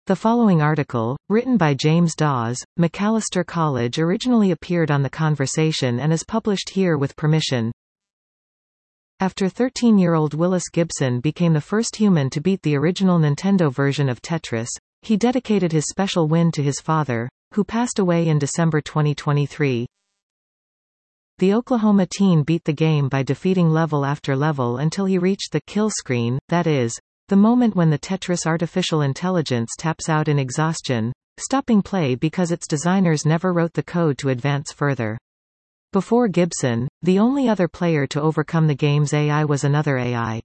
The following article, written by James Dawes, Macalester College, originally appeared on The Conversation and is published here with permission. After 13-year-old Willis Gibson became the first human to beat the original Nintendo version of Tetris, he dedicated his special win to his father, who passed away in December 2023. The Oklahoma teen beat the game by defeating level after level until he reached the kill screen, that is, the moment when the Tetris artificial intelligence taps out in exhaustion, stopping play because its designers never wrote the code to advance further. Before Gibson, the only other player to overcome the game's AI was another AI.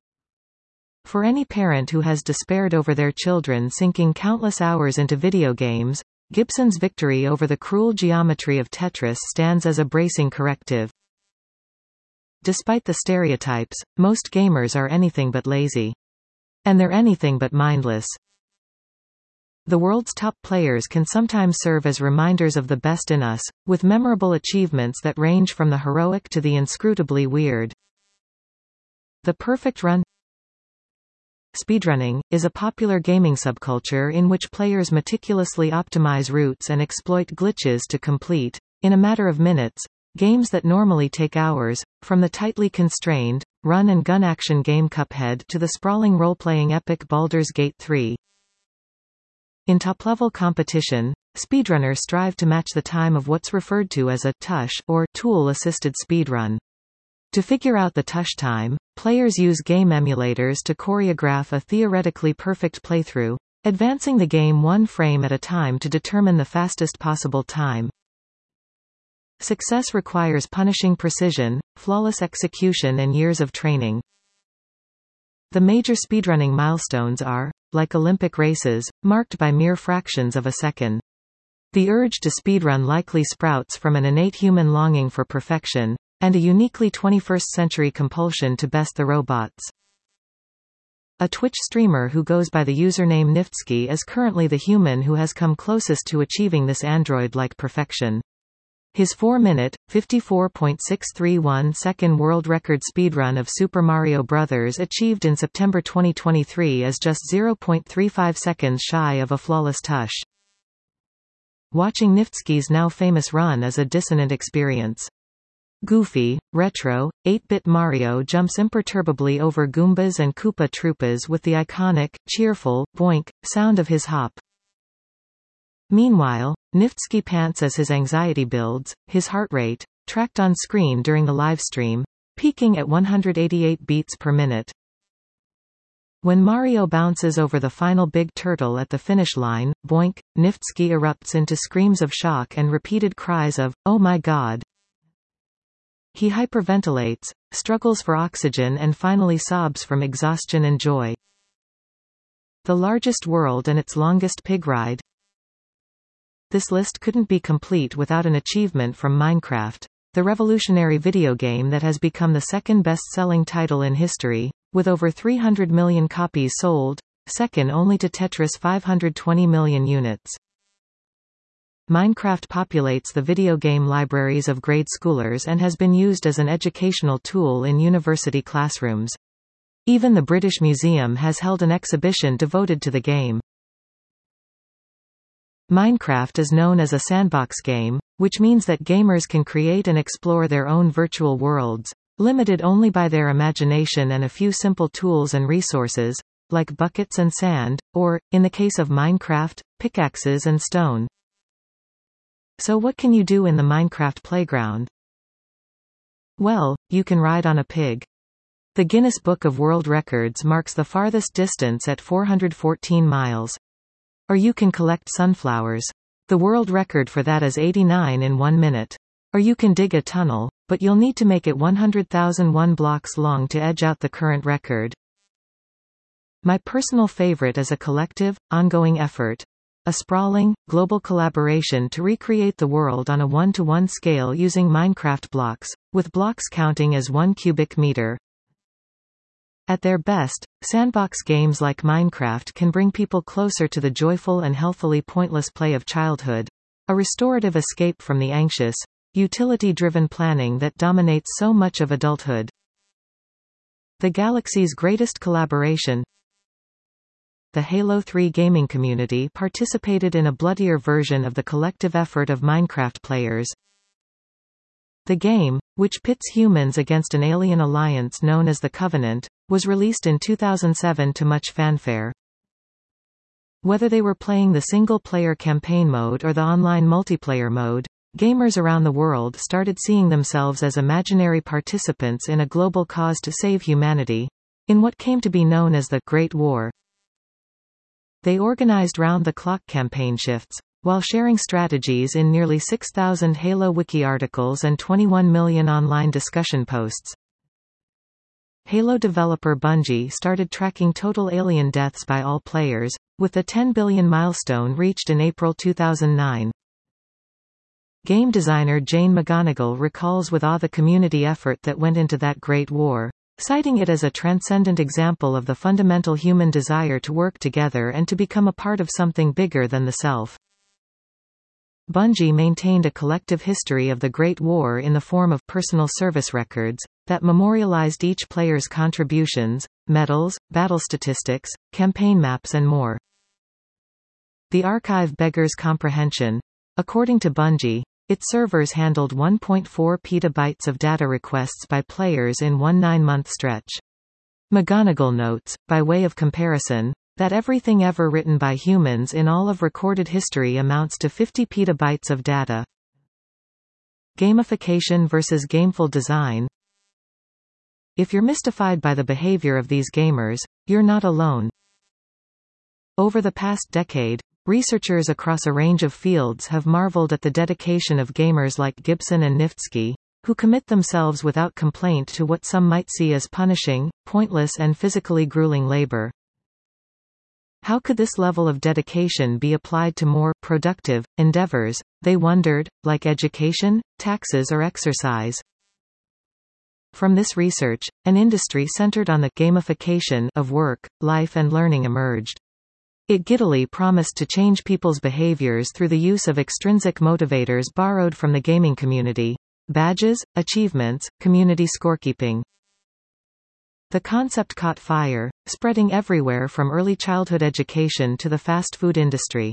For any parent who has despaired over their children sinking countless hours into video games, Gibson's victory over the cruel geometry of Tetris stands as a bracing corrective. Despite the stereotypes, most gamers are anything but lazy. And they're anything but mindless. The world's top players can sometimes serve as reminders of the best in us, with memorable achievements that range from the heroic to the inscrutably weird. The perfect run. Speedrunning is a popular gaming subculture in which players meticulously optimize routes and exploit glitches to complete, in a matter of minutes, games that normally take hours, from the tightly constrained, run-and-gun action game Cuphead to the sprawling role-playing epic Baldur's Gate 3. In top-level competition, speedrunners strive to match the time of what's referred to as a tush or tool-assisted speedrun. To figure out the tush time, players use game emulators to choreograph a theoretically perfect playthrough, advancing the game one frame at a time to determine the fastest possible time. Success requires punishing precision, flawless execution and years of training. The major speedrunning milestones are, like Olympic races, marked by mere fractions of a second. The urge to speedrun likely sprouts from an innate human longing for perfection, and a uniquely 21st-century compulsion to best the robots. A Twitch streamer who goes by the username Niftsky is currently the human who has come closest to achieving this android-like perfection. His 4-minute, 54.631-second world record speedrun of Super Mario Bros. Achieved in September 2023 is just 0.35 seconds shy of a flawless tush. Watching Niftsky's now famous run is a dissonant experience. Goofy, retro, 8-bit Mario jumps imperturbably over Goombas and Koopa Troopas with the iconic, cheerful, boink, sound of his hop. Meanwhile, Niftsky pants as his anxiety builds, his heart rate, tracked on screen during the livestream, peaking at 188 beats per minute. When Mario bounces over the final big turtle at the finish line, boink, Niftsky erupts into screams of shock and repeated cries of, "Oh my God!" He hyperventilates, struggles for oxygen and finally sobs from exhaustion and joy. The largest world and its longest pig ride. This list couldn't be complete without an achievement from Minecraft, the revolutionary video game that has become the second best-selling title in history, with over 300 million copies sold, second only to Tetris' 520 million units. Minecraft populates the video game libraries of grade schoolers and has been used as an educational tool in university classrooms. Even the British Museum has held an exhibition devoted to the game. Minecraft is known as a sandbox game, which means that gamers can create and explore their own virtual worlds, limited only by their imagination and a few simple tools and resources, like buckets and sand, or, in the case of Minecraft, pickaxes and stone. So what can you do in the Minecraft playground? Well, you can ride on a pig. The Guinness Book of World Records marks the farthest distance at 414 miles. Or you can collect sunflowers. The world record for that is 89 in 1 minute. Or you can dig a tunnel, but you'll need to make it 100,001 blocks long to edge out the current record. My personal favorite is a collective, ongoing effort. A sprawling, global collaboration to recreate the world on a 1-to-1 scale using Minecraft blocks, with blocks counting as 1 cubic meter. At their best, sandbox games like Minecraft can bring people closer to the joyful and healthily pointless play of childhood, a restorative escape from the anxious, utility-driven planning that dominates so much of adulthood. The galaxy's greatest collaboration. the Halo 3 gaming community participated in a bloodier version of the collective effort of Minecraft players. The game, which pits humans against an alien alliance known as the Covenant, was released in 2007 to much fanfare. Whether they were playing the single-player campaign mode or the online multiplayer mode, gamers around the world started seeing themselves as imaginary participants in a global cause to save humanity, in what came to be known as the Great War. They organized round-the-clock campaign shifts, while sharing strategies in nearly 6,000 Halo Wiki articles and 21 million online discussion posts. Halo developer Bungie started tracking total alien deaths by all players, with the 10 billion milestone reached in April 2009. Game designer Jane McGonigal recalls with awe the community effort that went into that Great War, citing it as a transcendent example of the fundamental human desire to work together and to become a part of something bigger than the self. Bungie maintained a collective history of the Great War in the form of personal service records that memorialized each player's contributions, medals, battle statistics, campaign maps and more. The archive beggars comprehension. According to Bungie, its servers handled 1.4 petabytes of data requests by players in one 9-month stretch. McGonigal notes, by way of comparison, that everything ever written by humans in all of recorded history amounts to 50 petabytes of data. Gamification versus gameful design. If you're mystified by the behavior of these gamers, you're not alone. Over the past decade, researchers across a range of fields have marveled at the dedication of gamers like Gibson and Niftsky, who commit themselves without complaint to what some might see as punishing, pointless and physically grueling labor. How could this level of dedication be applied to more productive endeavors, they wondered, like education, taxes or exercise? From this research, an industry centered on the gamification of work, life and learning emerged. It giddily promised to change people's behaviors through the use of extrinsic motivators borrowed from the gaming community: badges, achievements, community scorekeeping. The concept caught fire, spreading everywhere from early childhood education to the fast food industry.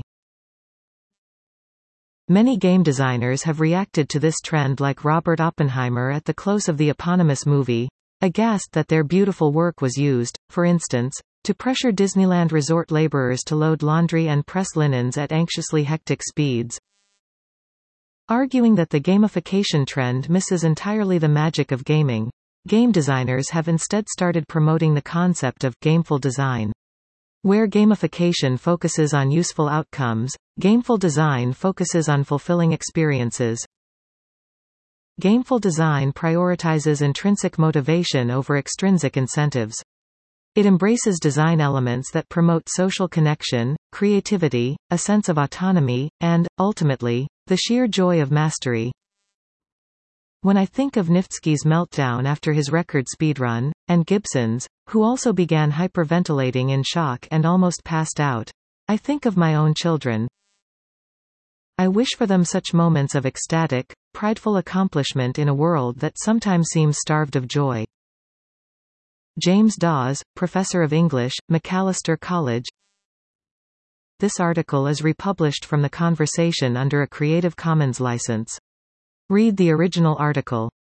Many game designers have reacted to this trend, like Robert Oppenheimer at the close of the eponymous movie, aghast that their beautiful work was used, for instance, to pressure Disneyland resort laborers to load laundry and press linens at anxiously hectic speeds. Arguing that the gamification trend misses entirely the magic of gaming, game designers have instead started promoting the concept of gameful design. Where gamification focuses on useful outcomes, gameful design focuses on fulfilling experiences. Gameful design prioritizes intrinsic motivation over extrinsic incentives. It embraces design elements that promote social connection, creativity, a sense of autonomy, and, ultimately, the sheer joy of mastery. When I think of Niftsky's meltdown after his record speedrun, and Gibson's, who also began hyperventilating in shock and almost passed out, I think of my own children. I wish for them such moments of ecstatic, prideful accomplishment in a world that sometimes seems starved of joy. James Dawes, Professor of English, Macalester College. This article is republished from The Conversation under a Creative Commons license. Read the original article.